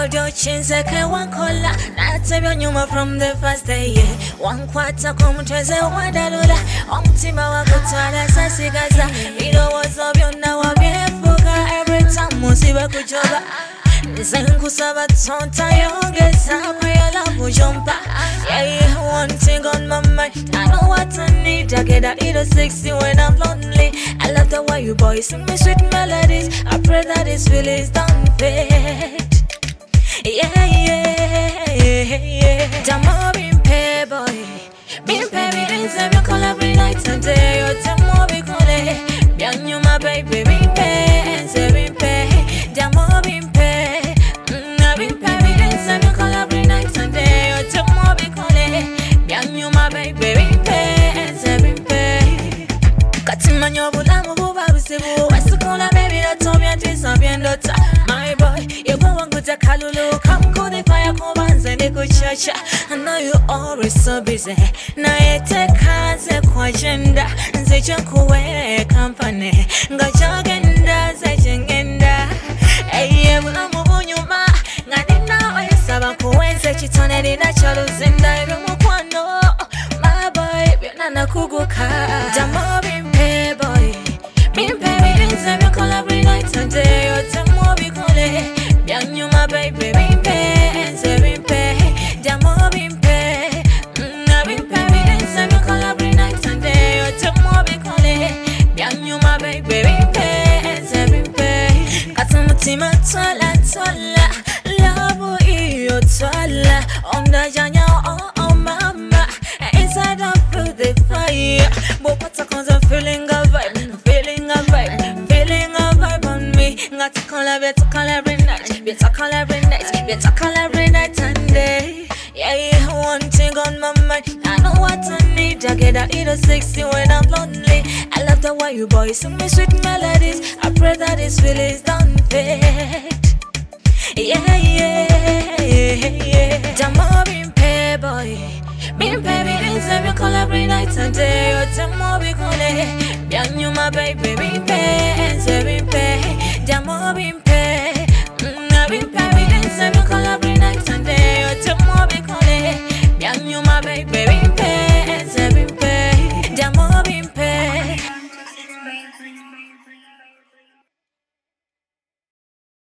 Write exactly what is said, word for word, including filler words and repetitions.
hold your chin, second one color. That's a new from the first day. One quarter come to the one dollar. On Tima Wakutana Sasigaza. You know what's up, you know I'm every time Musiba Kujoba. Zenku Sabatonta, you get some real jumper. Yeah, one thing on my mind. I know what I need. I get that either sixty when I'm lonely. I love the way you boys sing me sweet melodies. I pray that this feeling's done fade. Yeah, yeah, yeah, yeah. Damo bin pay boy. Bin pay me in seven call every night and day. You're Damo bin call. Young you my baby. Bin pay and seven pay. Damo bin pay. Mm, bin pay me in seven call every night and day. You're Damo bin call. Young you my baby. Bin pay and seven pay. Katimanyo bulamu buba busibu. Wesukula baby that told me I did something daughter. My boy, you go and go to Kalulu. Come go the fire, come and send a good church. I know you always so busy. Now you take hands and quagenda. And say you could wear company. Got your genda, say jengenda. Hey, I'm moving you ma. Ngani now I saba kuwenza chitone di natural zinda. Irumu kwano. My boy, biona kuguka. Damo bin pay boy. Bin pay me in seven call every night and day. You're Damo bin call. Young you my baby, bin pay and seven pay. Damo bin pay. Mm, bin pay me in seven call every night and day. You're Damo bin call. Young you my baby, bin pay and seven pay. Katumutima twala twala. Love you twala. Onda janya oh oh mama. Inside I feel the fire. But what I'm feeling a vibe, feeling a vibe, feeling a vibe on me. Got to call every, to call every night, we talk all every night, we talk all every night and day. Yeah, yeah, one thing on my mind, I know what I need. I get that either sixty when I'm lonely. I love the way you boys sing me sweet melodies. I pray that this feeling's done fade. Yeah, yeah, yeah, yeah. Damo bin pay boy. Bin pay me in seven call every night and day. You're Damo bin call. Young you my baby. Bin pay and seven pay. Damo bin